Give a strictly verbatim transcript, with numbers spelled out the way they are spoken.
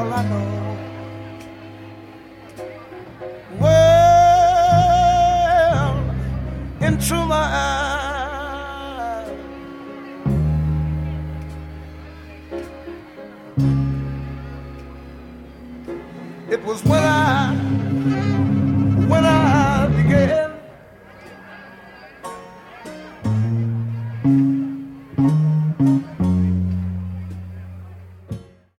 all I know. Well, into my eyes, it was when I